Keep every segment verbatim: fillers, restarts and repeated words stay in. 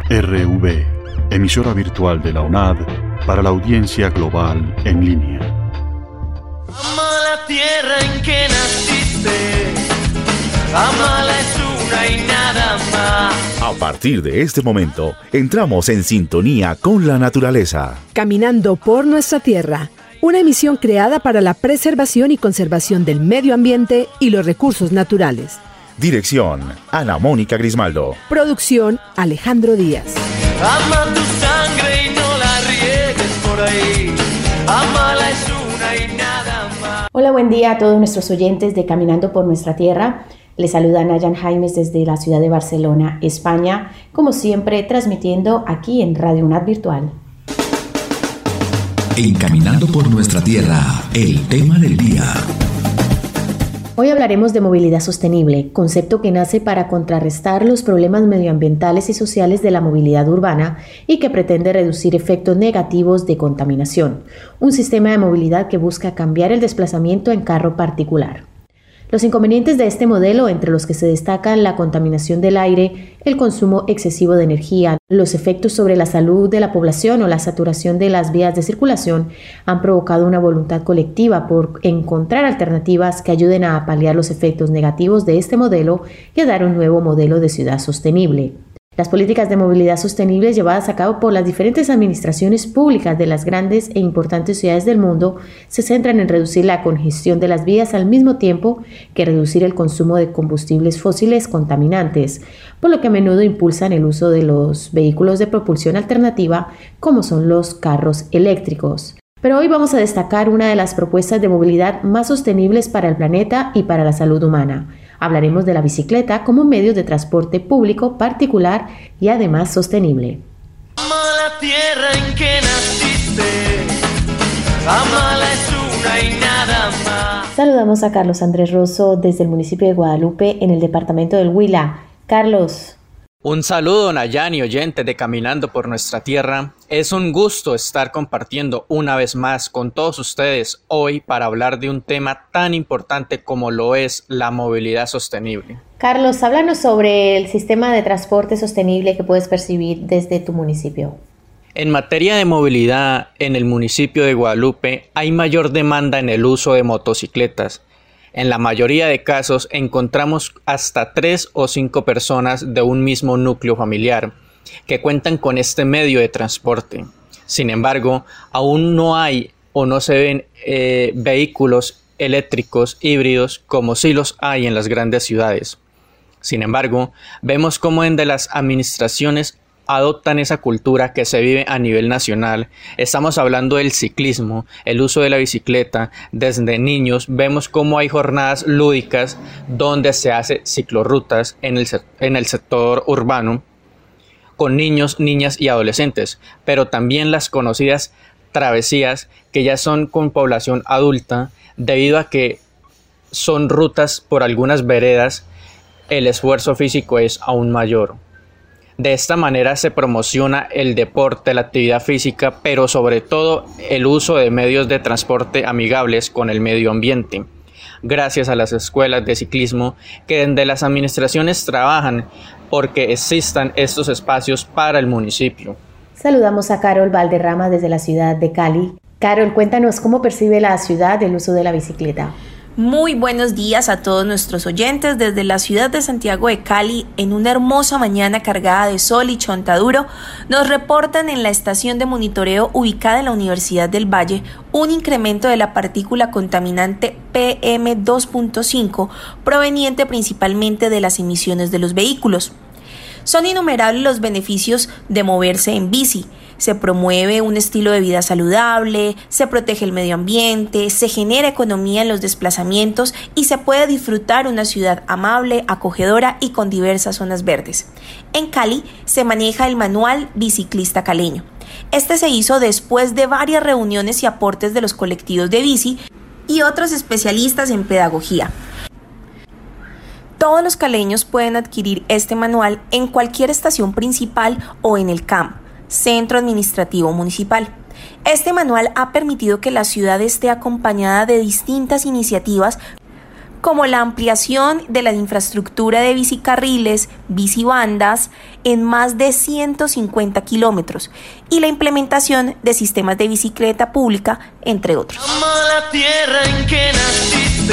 R V, emisora virtual de la U N A D para la audiencia global en línea. Ama la tierra en que naciste, amala es una y nada más. A partir de este momento, entramos en sintonía con la naturaleza. Caminando por nuestra tierra, una emisión creada para la preservación y conservación del medio ambiente y los recursos naturales. Dirección, Ana Mónica Grismaldo. Producción, Alejandro Díaz. Ama tu sangre y no la riegues por ahí. Amala es una y nada más. Hola, buen día a todos nuestros oyentes de Caminando por Nuestra Tierra. Les saluda Nayan Jaimes desde la ciudad de Barcelona, España, como siempre transmitiendo aquí en Radio U N A D Virtual. En Caminando por Nuestra Tierra, el tema del día. Hoy hablaremos de movilidad sostenible, concepto que nace para contrarrestar los problemas medioambientales y sociales de la movilidad urbana y que pretende reducir efectos negativos de contaminación. Un sistema de movilidad que busca cambiar el desplazamiento en carro particular. Los inconvenientes de este modelo, entre los que se destacan la contaminación del aire, el consumo excesivo de energía, los efectos sobre la salud de la población o la saturación de las vías de circulación, han provocado una voluntad colectiva por encontrar alternativas que ayuden a paliar los efectos negativos de este modelo y a dar un nuevo modelo de ciudad sostenible. Las políticas de movilidad sostenible llevadas a cabo por las diferentes administraciones públicas de las grandes e importantes ciudades del mundo se centran en reducir la congestión de las vías al mismo tiempo que reducir el consumo de combustibles fósiles contaminantes, por lo que a menudo impulsan el uso de los vehículos de propulsión alternativa como son los carros eléctricos. Pero hoy vamos a destacar una de las propuestas de movilidad más sostenibles para el planeta y para la salud humana. Hablaremos de la bicicleta como medio de transporte público particular y además sostenible. Ama la tierra en que naciste, amala es una y nada más. Saludamos a Carlos Andrés Rosso desde el municipio de Guadalupe en el departamento del Huila. Carlos. Un saludo, Nayani, oyentes de Caminando por Nuestra Tierra. Es un gusto estar compartiendo una vez más con todos ustedes hoy para hablar de un tema tan importante como lo es la movilidad sostenible. Carlos, háblanos sobre el sistema de transporte sostenible que puedes percibir desde tu municipio. En materia de movilidad, en el municipio de Guadalupe hay mayor demanda en el uso de motocicletas. En la mayoría de casos encontramos hasta tres o cinco personas de un mismo núcleo familiar que cuentan con este medio de transporte. Sin embargo, aún no hay o no se ven eh, vehículos eléctricos híbridos como sí los hay en las grandes ciudades. Sin embargo, vemos cómo en de las administraciones adoptan esa cultura que se vive a nivel nacional. Estamos hablando del ciclismo, el uso de la bicicleta. Desde niños vemos cómo hay jornadas lúdicas donde se hace ciclorrutas en el, en el sector urbano con niños, niñas y adolescentes, pero también las conocidas travesías que ya son con población adulta debido a que son rutas por algunas veredas. El esfuerzo físico es aún mayor. De esta manera se promociona el deporte, la actividad física, pero sobre todo el uso de medios de transporte amigables con el medio ambiente. Gracias a las escuelas de ciclismo que desde las administraciones trabajan porque existan estos espacios para el municipio. Saludamos a Carol Valderrama desde la ciudad de Cali. Carol, cuéntanos cómo percibe la ciudad el uso de la bicicleta. Muy buenos días a todos nuestros oyentes desde la ciudad de Santiago de Cali. En una hermosa mañana cargada de sol y chontaduro, nos reportan en la estación de monitoreo ubicada en la Universidad del Valle un incremento de la partícula contaminante P M dos punto cinco proveniente principalmente de las emisiones de los vehículos. Son innumerables los beneficios de moverse en bici. Se promueve un estilo de vida saludable, se protege el medio ambiente, se genera economía en los desplazamientos y se puede disfrutar una ciudad amable, acogedora y con diversas zonas verdes. En Cali se maneja el manual Biciclista Caleño. Este se hizo después de varias reuniones y aportes de los colectivos de bici y otros especialistas en pedagogía. Todos los caleños pueden adquirir este manual en cualquier estación principal o en el C A M, Centro Administrativo Municipal. Este manual ha permitido que la ciudad esté acompañada de distintas iniciativas como la ampliación de la infraestructura de bicicarriles, bicibandas en más de ciento cincuenta kilómetros y la implementación de sistemas de bicicleta pública, entre otros. Ama la tierra en que naciste,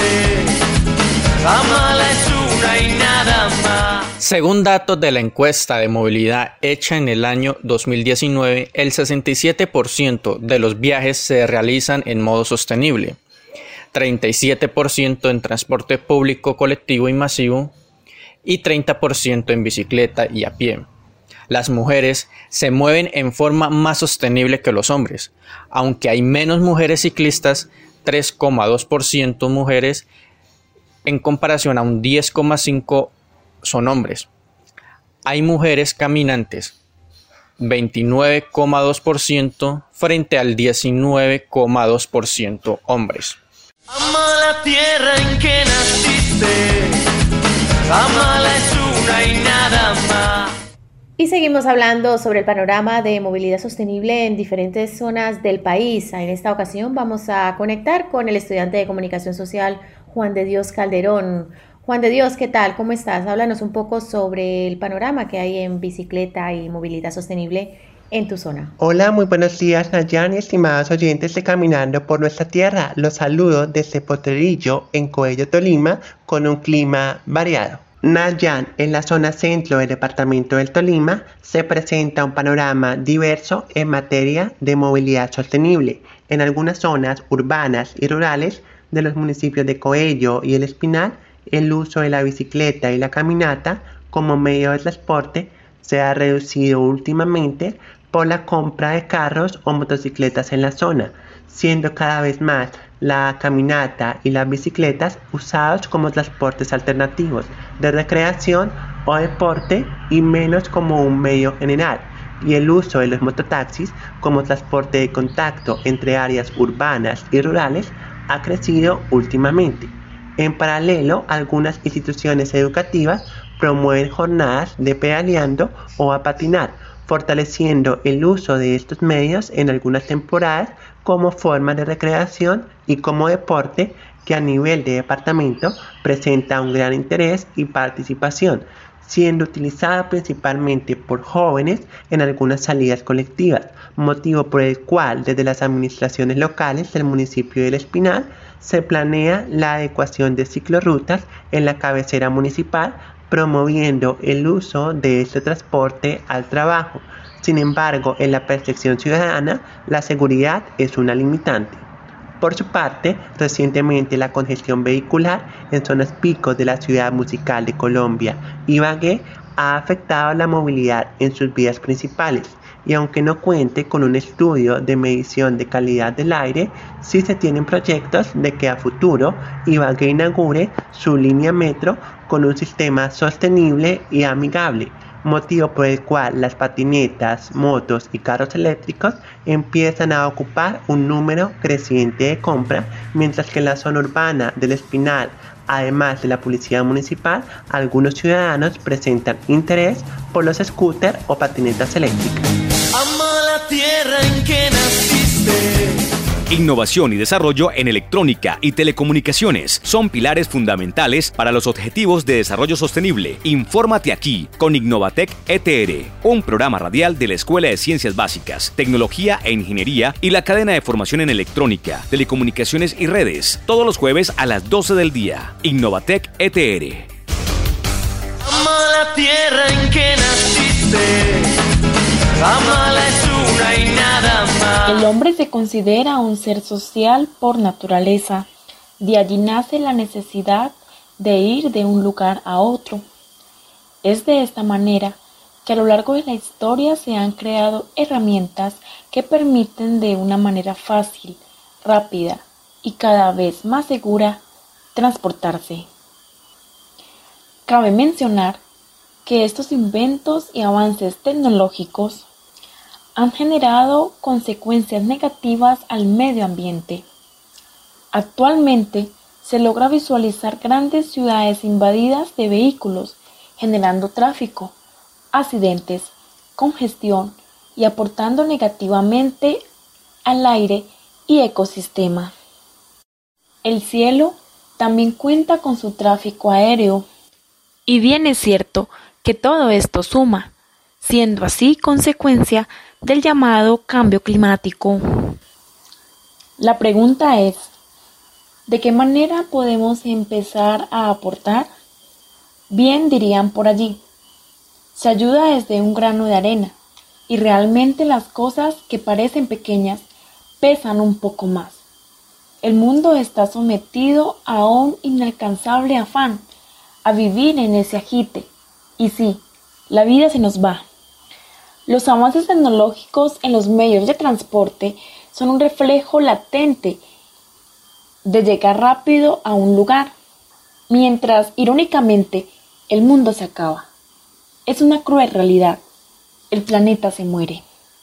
amala es una y nada más. Según datos de la encuesta de movilidad hecha en el año dos mil diecinueve, el sesenta y siete por ciento de los viajes se realizan en modo sostenible, treinta y siete por ciento en transporte público colectivo y masivo y treinta por ciento en bicicleta y a pie. Las mujeres se mueven en forma más sostenible que los hombres, aunque hay menos mujeres ciclistas, tres coma dos por ciento mujeres en comparación a un diez coma cinco por ciento son hombres. Hay mujeres caminantes, veintinueve coma dos por ciento frente al diecinueve coma dos por ciento hombres. Ama la tierra en que naciste, amala es una y nada más. Y seguimos hablando sobre el panorama de movilidad sostenible en diferentes zonas del país. En esta ocasión vamos a conectar con el estudiante de Comunicación Social Juan de Dios Calderón. Juan de Dios, ¿qué tal? ¿Cómo estás? Háblanos un poco sobre el panorama que hay en bicicleta y movilidad sostenible en tu zona. Hola, muy buenos días, Nayan y estimados oyentes de Caminando por Nuestra Tierra. Los saludo desde Potrerillo, en Coello, Tolima, con un clima variado. Nayan, en la zona centro del departamento del Tolima, se presenta un panorama diverso en materia de movilidad sostenible. En algunas zonas urbanas y rurales de los municipios de Coello y El Espinal, el uso de la bicicleta y la caminata como medio de transporte se ha reducido últimamente por la compra de carros o motocicletas en la zona, siendo cada vez más la caminata y las bicicletas usados como transportes alternativos de recreación o deporte y menos como un medio general, y el uso de los mototaxis como transporte de contacto entre áreas urbanas y rurales ha crecido últimamente. En paralelo, algunas instituciones educativas promueven jornadas de pedaleando o a patinar, fortaleciendo el uso de estos medios en algunas temporadas como forma de recreación y como deporte que a nivel de departamento presenta un gran interés y participación, siendo utilizada principalmente por jóvenes en algunas salidas colectivas, motivo por el cual desde las administraciones locales del municipio del Espinal se planea la adecuación de ciclorrutas en la cabecera municipal, promoviendo el uso de este transporte al trabajo. Sin embargo, en la percepción ciudadana, la seguridad es una limitante. Por su parte, recientemente la congestión vehicular en zonas picos de la ciudad musical de Colombia, Ibagué, ha afectado la movilidad en sus vías principales, y aunque no cuente con un estudio de medición de calidad del aire, sí se tienen proyectos de que a futuro Ibagué inaugure su línea metro con un sistema sostenible y amigable, motivo por el cual las patinetas, motos y carros eléctricos empiezan a ocupar un número creciente de compra, mientras que en la zona urbana del Espinal, además de la policía municipal, algunos ciudadanos presentan interés por los scooters o patinetas eléctricas. Ama la tierra en que naciste. Innovación y desarrollo en electrónica y telecomunicaciones son pilares fundamentales para los objetivos de desarrollo sostenible. Infórmate aquí con Innovatec E T R, un programa radial de la Escuela de Ciencias Básicas, Tecnología e Ingeniería y la cadena de formación en electrónica, telecomunicaciones y redes, todos los jueves a las doce del día. Innovatec E T R. Ama la tierra en que naciste, amala es una y nada más. El hombre se considera un ser social por naturaleza. De allí nace la necesidad de ir de un lugar a otro. Es de esta manera que a lo largo de la historia se han creado herramientas que permiten de una manera fácil, rápida y cada vez más segura transportarse. Cabe mencionar que estos inventos y avances tecnológicos han generado consecuencias negativas al medio ambiente. Actualmente se logra visualizar grandes ciudades invadidas de vehículos, generando tráfico, accidentes, congestión y aportando negativamente al aire y ecosistema. El cielo también cuenta con su tráfico aéreo. Y bien es cierto que todo esto suma, siendo así consecuencia del llamado cambio climático. La pregunta es, ¿de qué manera podemos empezar a aportar? Bien dirían por allí, se ayuda desde un grano de arena y realmente las cosas que parecen pequeñas pesan un poco más. El mundo está sometido a un inalcanzable afán, a vivir en ese agite. Y sí, la vida se nos va. Los avances tecnológicos en los medios de transporte son un reflejo latente de llegar rápido a un lugar, mientras, irónicamente, el mundo se acaba. Es una cruel realidad. El planeta se muere.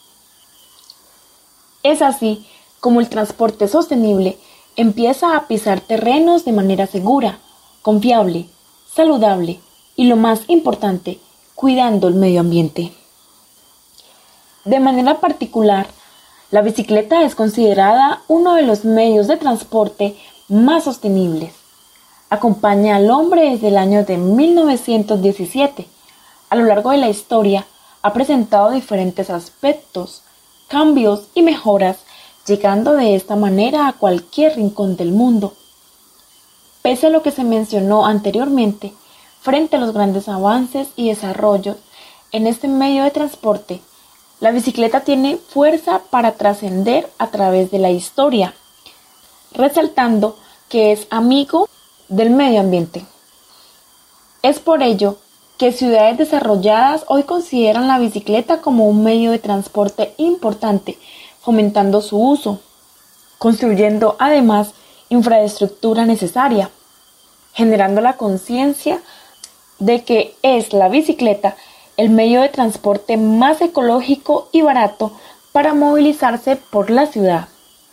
Es así como el transporte sostenible empieza a pisar terrenos de manera segura, confiable, saludable y, lo más importante, cuidando el medio ambiente. De manera particular, la bicicleta es considerada uno de los medios de transporte más sostenibles. Acompaña al hombre desde el año de mil novecientos diecisiete. A lo largo de la historia ha presentado diferentes aspectos, cambios y mejoras, llegando de esta manera a cualquier rincón del mundo. Pese a lo que se mencionó anteriormente, frente a los grandes avances y desarrollos en este medio de transporte, la bicicleta tiene fuerza para trascender a través de la historia, resaltando que es amigo del medio ambiente. Es por ello que ciudades desarrolladas hoy consideran la bicicleta como un medio de transporte importante, fomentando su uso, construyendo además infraestructura necesaria, generando la conciencia de que es la bicicleta el medio de transporte más ecológico y barato para movilizarse por la ciudad.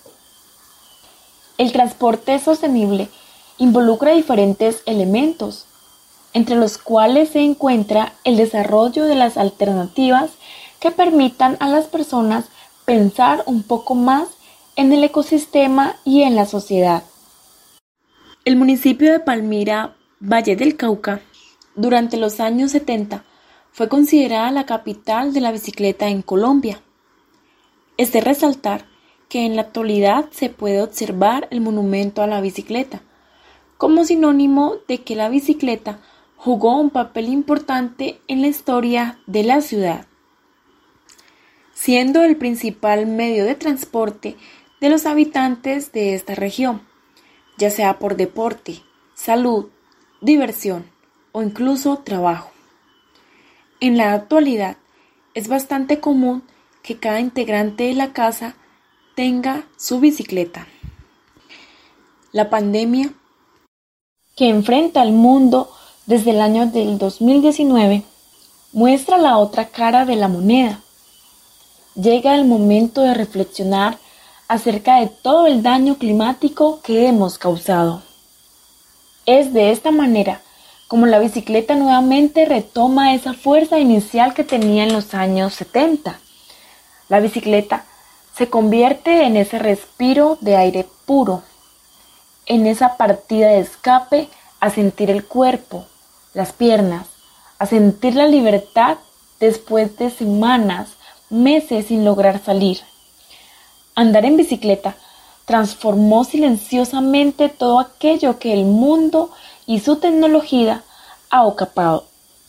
El transporte sostenible involucra diferentes elementos, entre los cuales se encuentra el desarrollo de las alternativas que permitan a las personas pensar un poco más en el ecosistema y en la sociedad. El municipio de Palmira, Valle del Cauca, durante los años setenta, fue considerada la capital de la bicicleta en Colombia. Es de resaltar que en la actualidad se puede observar el monumento a la bicicleta, como sinónimo de que la bicicleta jugó un papel importante en la historia de la ciudad, siendo el principal medio de transporte de los habitantes de esta región, ya sea por deporte, salud, diversión o incluso trabajo. En la actualidad, es bastante común que cada integrante de la casa tenga su bicicleta. La pandemia que enfrenta al mundo desde el año del dos mil diecinueve muestra la otra cara de la moneda. Llega el momento de reflexionar acerca de todo el daño climático que hemos causado. Es de esta manera como la bicicleta nuevamente retoma esa fuerza inicial que tenía en los años setenta. La bicicleta se convierte en ese respiro de aire puro, en esa partida de escape a sentir el cuerpo, las piernas, a sentir la libertad después de semanas, meses sin lograr salir. Andar en bicicleta transformó silenciosamente todo aquello que el mundo y su tecnología ha ocupado.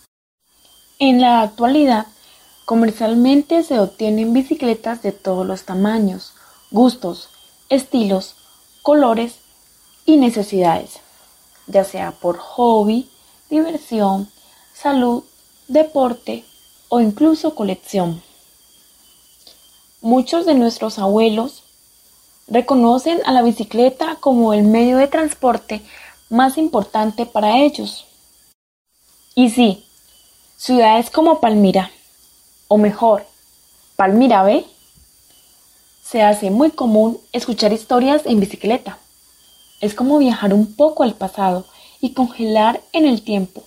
En la actualidad, comercialmente se obtienen bicicletas de todos los tamaños, gustos, estilos, colores y necesidades, ya sea por hobby, diversión, salud, deporte o incluso colección. Muchos de nuestros abuelos reconocen a la bicicleta como el medio de transporte más importante para ellos. Y sí, ciudades como Palmira, o mejor, Palmira B, se hace muy común escuchar historias en bicicleta. Es como viajar un poco al pasado y congelar en el tiempo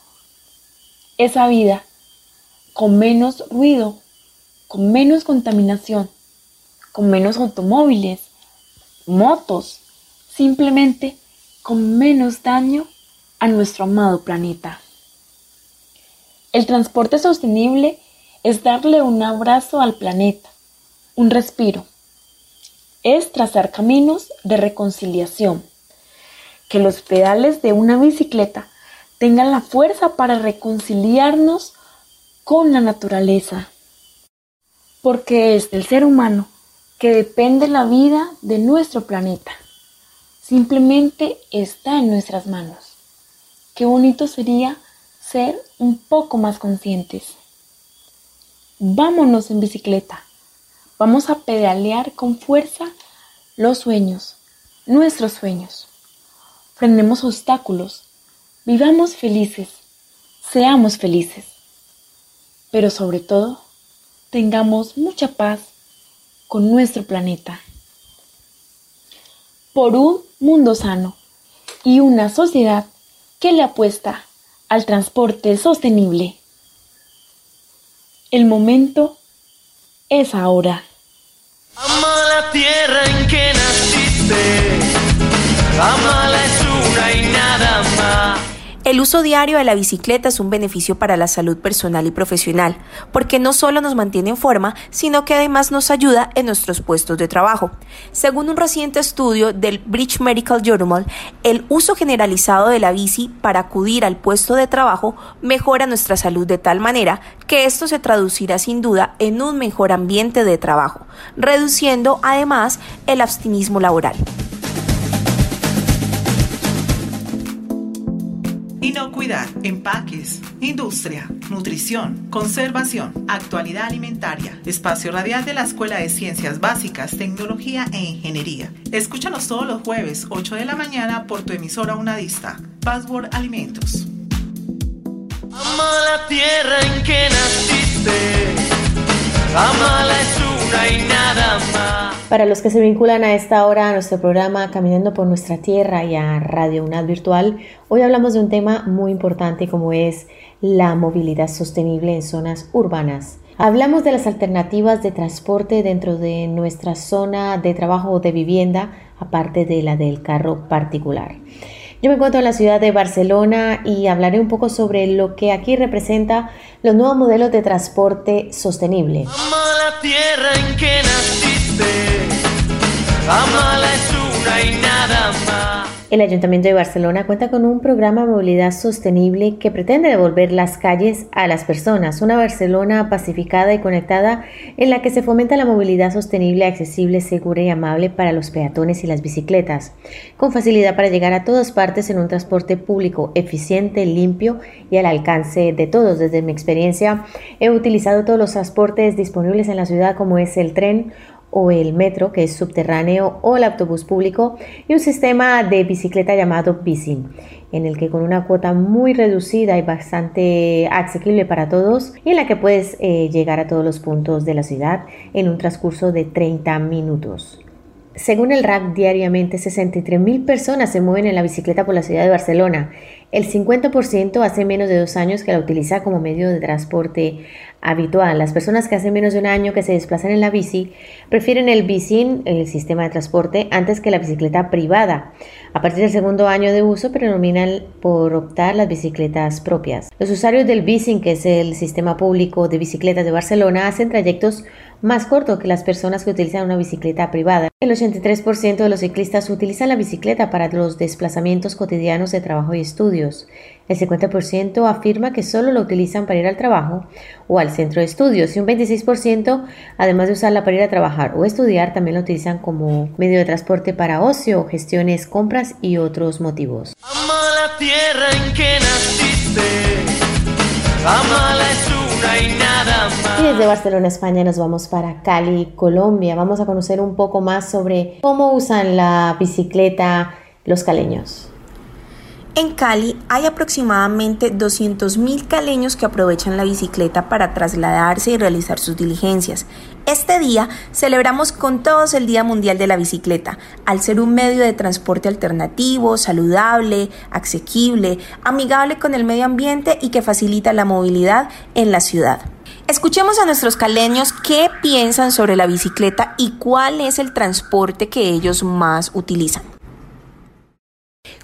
esa vida con menos ruido, con menos contaminación, con menos automóviles, motos, simplemente con menos daño a nuestro amado planeta. El transporte sostenible es darle un abrazo al planeta, un respiro. Es trazar caminos de reconciliación, que los pedales de una bicicleta tengan la fuerza para reconciliarnos con la naturaleza, porque es del ser humano que depende la vida de nuestro planeta. Simplemente está en nuestras manos. Qué bonito sería ser un poco más conscientes. Vámonos en bicicleta. Vamos a pedalear con fuerza los sueños, nuestros sueños. Frenemos obstáculos, vivamos felices, seamos felices. Pero sobre todo, tengamos mucha paz con nuestro planeta. Por un mundo sano y una sociedad que le apuesta al transporte sostenible. El momento es ahora. Ama la tierra en que naciste, amala es una y nada más. El uso diario de la bicicleta es un beneficio para la salud personal y profesional, porque no solo nos mantiene en forma, sino que además nos ayuda en nuestros puestos de trabajo. Según un reciente estudio del British Medical Journal, el uso generalizado de la bici para acudir al puesto de trabajo mejora nuestra salud de tal manera que esto se traducirá sin duda en un mejor ambiente de trabajo, reduciendo además el abstinismo laboral. Inocuidad, empaques, industria, nutrición, conservación, actualidad alimentaria, espacio radial de la Escuela de Ciencias Básicas, Tecnología e Ingeniería. Escúchanos todos los jueves, ocho de la mañana, por tu emisora unadista, Password Alimentos. Ama la tierra en que naciste, amala es una y nada más. Para los que se vinculan a esta hora a nuestro programa Caminando por Nuestra Tierra y a Radio UNAD Virtual, hoy hablamos de un tema muy importante como es la movilidad sostenible en zonas urbanas. Hablamos de las alternativas de transporte dentro de nuestra zona de trabajo o de vivienda, aparte de la del carro particular. Yo me encuentro en la ciudad de Barcelona y hablaré un poco sobre lo que aquí representa los nuevos modelos de transporte sostenible. Ama la tierra en que naciste, amala es una y nada más. El Ayuntamiento de Barcelona cuenta con un programa de movilidad sostenible que pretende devolver las calles a las personas, una Barcelona pacificada y conectada en la que se fomenta la movilidad sostenible, accesible, segura y amable para los peatones y las bicicletas, con facilidad para llegar a todas partes en un transporte público eficiente, limpio y al alcance de todos. Desde mi experiencia he utilizado todos los transportes disponibles en la ciudad como es el tren o el metro, que es subterráneo, o el autobús público, y un sistema de bicicleta llamado Bicing, en el que con una cuota muy reducida y bastante asequible para todos, y en la que puedes eh, llegar a todos los puntos de la ciudad en un transcurso de treinta minutos. Según el R A C, diariamente sesenta y tres mil personas se mueven en la bicicleta por la ciudad de Barcelona. El cincuenta por ciento hace menos de dos años que la utiliza como medio de transporte habitual. Las personas que hace menos de un año que se desplazan en la bici prefieren el Bicing, el sistema de transporte, antes que la bicicleta privada. A partir del segundo año de uso predominan por optar las bicicletas propias. Los usuarios del Bicing, que es el sistema público de bicicletas de Barcelona, hacen trayectos más cortos que las personas que utilizan una bicicleta privada. El ochenta y tres por ciento de los ciclistas utilizan la bicicleta para los desplazamientos cotidianos de trabajo y estudios. El cincuenta por ciento afirma que solo lo utilizan para ir al trabajo o al centro de estudios y un veintiséis por ciento, además de usarla para ir a trabajar o estudiar, también lo utilizan como medio de transporte para ocio, gestiones, compras y otros motivos. Ama la tierra en que naciste, amala es una y nada más. Y desde Barcelona, España, nos vamos para Cali, Colombia. Vamos a conocer un poco más sobre cómo usan la bicicleta los caleños. En Cali hay aproximadamente doscientos mil caleños que aprovechan la bicicleta para trasladarse y realizar sus diligencias. Este día celebramos con todos el Día Mundial de la Bicicleta, al ser un medio de transporte alternativo, saludable, asequible, amigable con el medio ambiente y que facilita la movilidad en la ciudad. Escuchemos a nuestros caleños qué piensan sobre la bicicleta y cuál es el transporte que ellos más utilizan.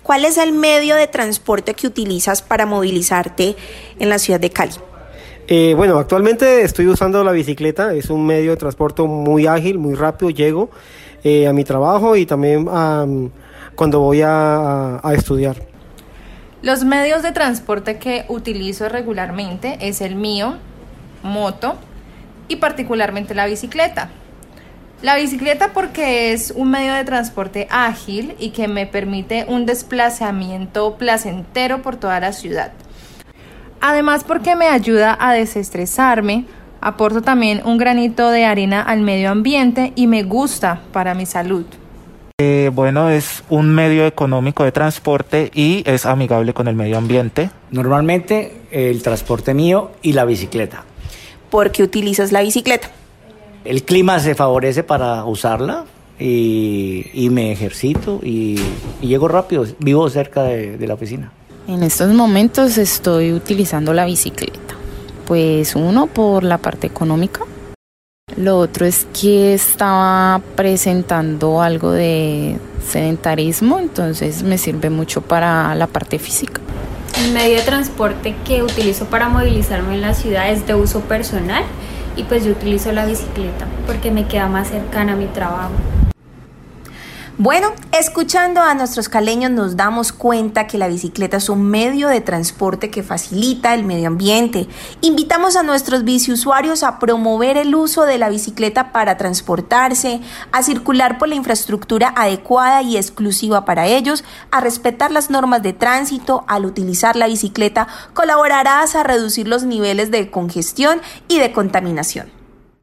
¿cuál es el medio de transporte que utilizas para movilizarte en la ciudad de Cali? Eh, bueno, actualmente estoy usando la bicicleta, es un medio de transporte muy ágil, muy rápido, llego eh, a mi trabajo y también um, cuando voy a, a estudiar. Los medios de transporte que utilizo regularmente es el mío, moto y particularmente la bicicleta. La bicicleta porque es un medio de transporte ágil y que me permite un desplazamiento placentero por toda la ciudad. Además porque me ayuda a desestresarme, aporto también un granito de arena al medio ambiente y me gusta para mi salud. Eh, bueno, es un medio económico de transporte y es amigable con el medio ambiente. Normalmente el transporte mío y la bicicleta. ¿Por qué utilizas la bicicleta? El clima se favorece para usarla y, y me ejercito y, y llego rápido, vivo cerca de, de la oficina. En estos momentos estoy utilizando la bicicleta, pues uno por la parte económica, lo otro es que estaba presentando algo de sedentarismo, entonces me sirve mucho para la parte física. El medio de transporte que utilizo para movilizarme en la ciudad es de uso personal y pues yo utilizo la bicicleta porque me queda más cercana a mi trabajo. Bueno, escuchando a nuestros caleños nos damos cuenta que la bicicleta es un medio de transporte que facilita el medio ambiente. Invitamos a nuestros biciusuarios a promover el uso de la bicicleta para transportarse, a circular por la infraestructura adecuada y exclusiva para ellos, a respetar las normas de tránsito. Al utilizar la bicicleta colaborarás a reducir los niveles de congestión y de contaminación.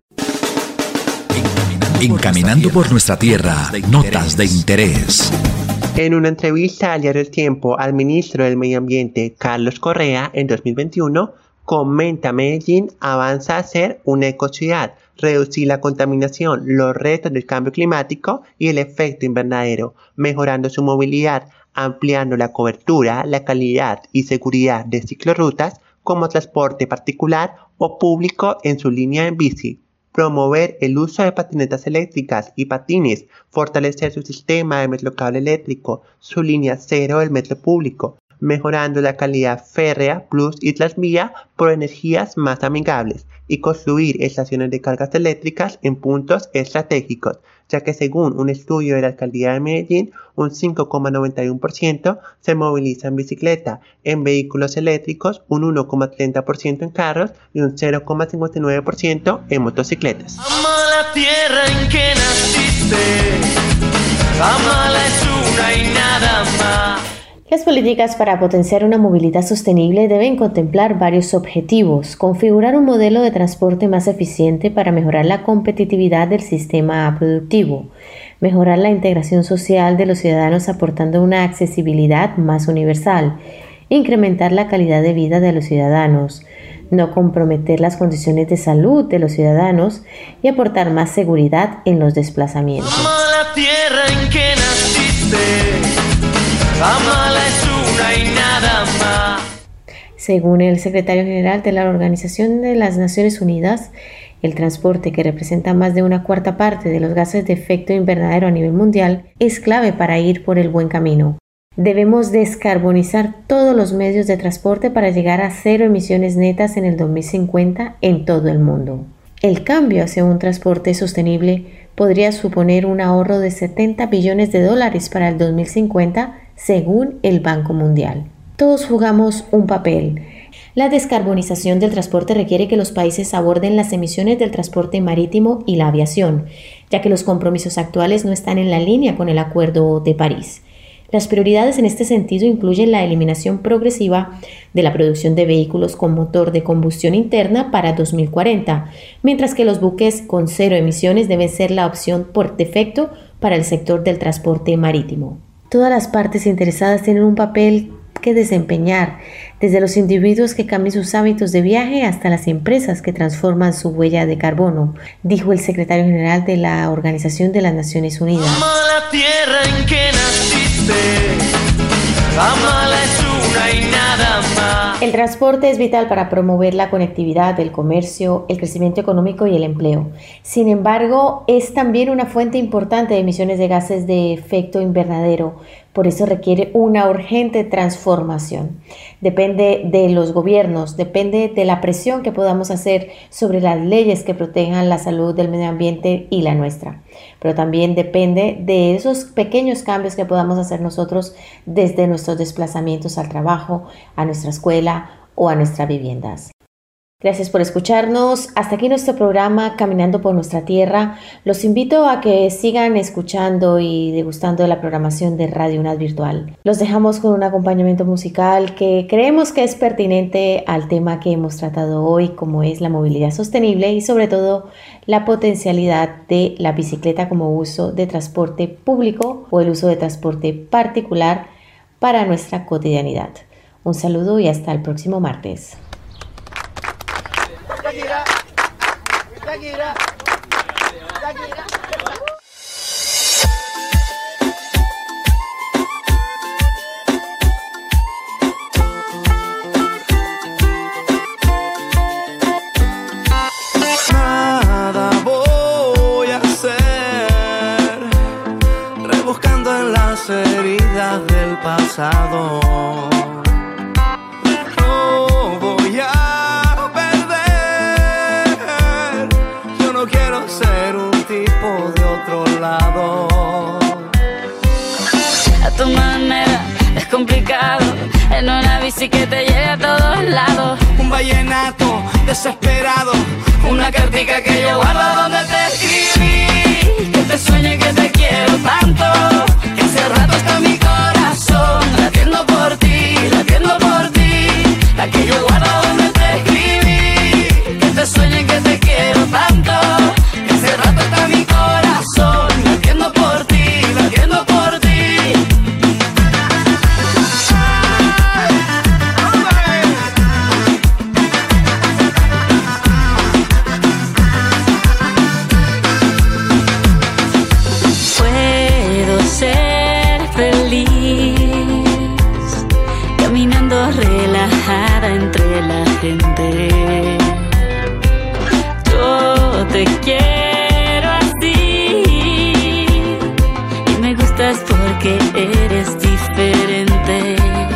Encaminando por nuestra tierra, notas de interés. En una entrevista al diario El Tiempo al ministro del Medio Ambiente, Carlos Correa, en dos mil veintiuno, comenta Medellín avanza a ser una ecociudad, reducir la contaminación, los retos del cambio climático y el efecto invernadero, mejorando su movilidad, ampliando la cobertura, la calidad y seguridad de ciclorrutas como transporte particular o público en su línea en bici. Promover el uso de patinetas eléctricas y patines, fortalecer su sistema de metrocable eléctrico, su línea cero del metro público, mejorando la calidad férrea, plus y transvía por energías más amigables y construir estaciones de cargas eléctricas en puntos estratégicos, ya que según un estudio de la Alcaldía de Medellín, un cinco coma noventa y uno por ciento se moviliza en bicicleta, en vehículos eléctricos un uno coma treinta por ciento en carros y un cero coma cincuenta y nueve por ciento en motocicletas. Ama la tierra en que naciste, amala es una y nada más. Las políticas para potenciar una movilidad sostenible deben contemplar varios objetivos: configurar un modelo de transporte más eficiente para mejorar la competitividad del sistema productivo, mejorar la integración social de los ciudadanos aportando una accesibilidad más universal, incrementar la calidad de vida de los ciudadanos, no comprometer las condiciones de salud de los ciudadanos y aportar más seguridad en los desplazamientos. Ama la tierra en que naciste, amala es una y nada más. Según el secretario general de la Organización de las Naciones Unidas, el transporte, que representa más de una cuarta parte de los gases de efecto invernadero a nivel mundial, es clave para ir por el buen camino. Debemos descarbonizar todos los medios de transporte para llegar a cero emisiones netas en el dos mil cincuenta en todo el mundo. El cambio hacia un transporte sostenible podría suponer un ahorro de setenta billones de dólares para el dos mil cincuenta, según el Banco Mundial. Todos jugamos un papel. La descarbonización del transporte requiere que los países aborden las emisiones del transporte marítimo y la aviación, ya que los compromisos actuales no están en la línea con el Acuerdo de París. Las prioridades en este sentido incluyen la eliminación progresiva de la producción de vehículos con motor de combustión interna para dos mil cuarenta, mientras que los buques con cero emisiones deben ser la opción por defecto para el sector del transporte marítimo. Todas las partes interesadas tienen un papel que desempeñar, desde los individuos que cambian sus hábitos de viaje hasta las empresas que transforman su huella de carbono, dijo el secretario general de la Organización de las Naciones Unidas. Ama la tierra en que naciste, amala es una y nada más. El transporte es vital para promover la conectividad, el comercio, el crecimiento económico y el empleo. Sin embargo, es también una fuente importante de emisiones de gases de efecto invernadero, Por eso requiere una urgente transformación. Depende de los gobiernos, depende de la presión que podamos hacer sobre las leyes que protejan la salud del medio ambiente y la nuestra. Pero también depende de esos pequeños cambios que podamos hacer nosotros desde nuestros desplazamientos al trabajo, a nuestra escuela o a nuestras viviendas. Gracias por escucharnos. Hasta aquí nuestro programa Caminando por Nuestra Tierra. Los invito a que sigan escuchando y degustando de la programación de Radio UNAD Virtual. Los dejamos con un acompañamiento musical que creemos que es pertinente al tema que hemos tratado hoy, como es la movilidad sostenible y sobre todo la potencialidad de la bicicleta como uso de transporte público o el uso de transporte particular para nuestra cotidianidad. Un saludo y hasta el próximo martes. Shakira, Shakira, Shakira. Nada voy a hacer, rebuscando en las heridas del pasado. No voy a ser un tipo de otro lado. A tu manera es complicado, en una bici que te lleve a todos lados. Un vallenato desesperado, una cartica que yo guardo donde te escribí. Que te sueño y que te quiero tanto, que hace rato está mi corazón latiendo por ti, latiendo por ti. La que yo guardo donde te escribí. Que te sueño y que te quiero tanto, hace rato está mi corazón latiendo por ti, latiendo por ti. Puedo ser feliz caminando relajada entre la gente. Yo te quiero porque eres diferente.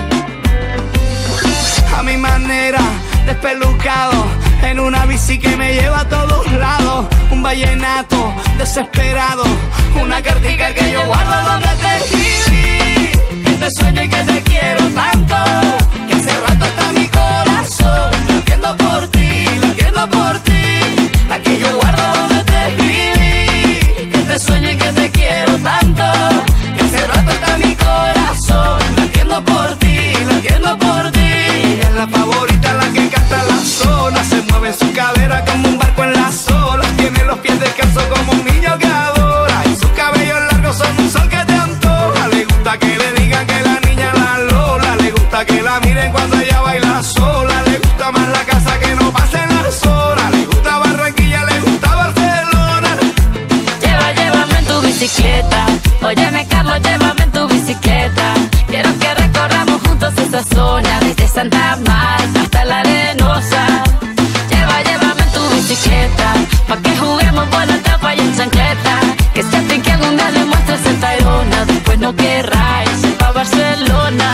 A mi manera, despelucado, en una bici que me lleva a todos lados. Un vallenato desesperado, una cartica que yo guardo donde te escribí. Que te sueño y que te quiero tanto, que hace rato está mi corazón latiendo por ti, latiendo por ti. La que yo guardo donde te escribí. Que te sueño y que te quiero tanto, que hace rato está mi corazón latiendo por ti, latiendo por ti. Ella es la favorita, la que canta la zona, se mueve en su cadera como un barco en las olas. Tiene los pies descalzos como un niño que adora, y sus cabellos largos son un sol que te antoja. Le gusta que le digan que la niña la Lola, le gusta que la miren cuando ella baila sola. Le gusta más la casa que no pasen las horas, le gusta Barranquilla, le gusta Barcelona. Lleva, llévame en tu bicicleta, óyeme Carlos, llévame en tu bicicleta. Quiero que recorramos juntos esa zona, desde Santa Marta hasta la Arenosa. Lleva, llévame en tu bicicleta, pa' que juguemos por la tapa y en chancleta. Que se fin que algún día le muestres el Tayrona, después no querrá irse pa' Barcelona.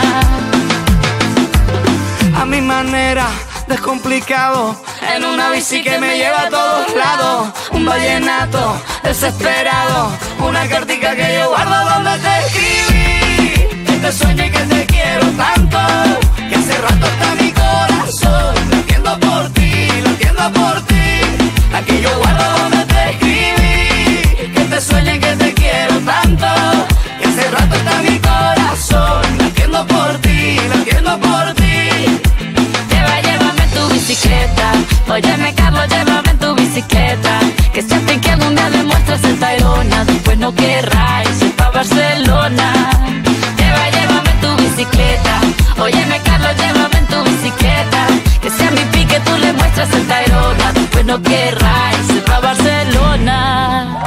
A mi manera, descomplicado, en una bici que me lleva a todos lados. Un vallenato desesperado, una cartica que yo guardo donde te escribí. Que te sueño y que te quiero tanto, que hace rato está mi corazón latiendo por ti, latiendo por ti. La que yo guardo donde te escribí. Que te sueño y que te quiero tanto, que hace rato está mi corazón latiendo por ti, latiendo por ti. Lleva, llévame en tu bicicleta, óyeme Carlos, llévame en tu bicicleta. Que se fin que algún día le muestres el Tayrona, después no querrá irse pa' Barcelona. Lleva, llévame en tu bicicleta, óyeme Carlos, llévame en tu bicicleta. Que sea mi pique, tú le muestras el Tayrona, después no querrá irse pa' Barcelona.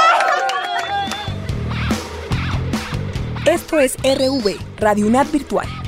Esto es R V, Radio UNAD Virtual.